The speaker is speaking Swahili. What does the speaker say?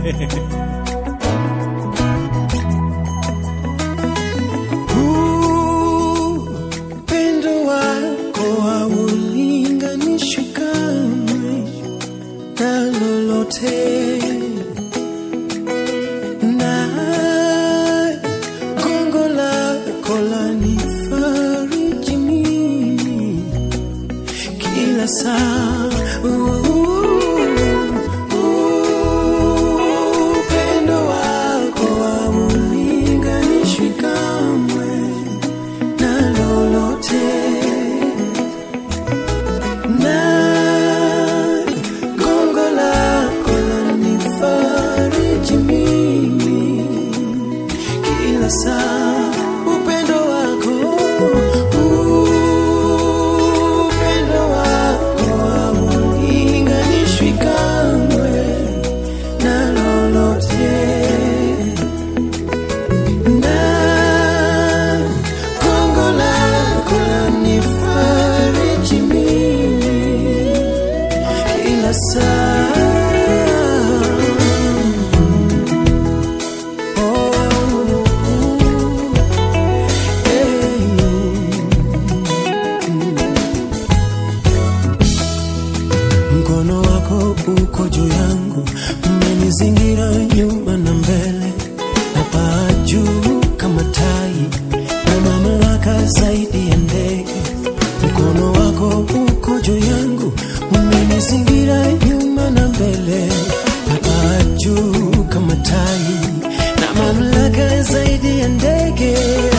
Upendo wako haulinganishwi kamwe na lolote, na gongo lako lanifariji mimi kila saa. Upendo wako haulinganishwi kamwe na lolote, na gongo lako lanifariji mimi kila saa. Upendo wako, upendo wako haulinganishwi kamwe na lolote, na gongo lako lanifariji mimi kila saa. Mkono wako uko juu yangu, umenizingira nyuma na mbele, na paa juu kama tai, na mamlaka zaidi ya ndege. Mkono wako uko juu yangu, umenizingira nyuma na mbele, na paa juu kama tai, na mamlaka zaidi ya ndege.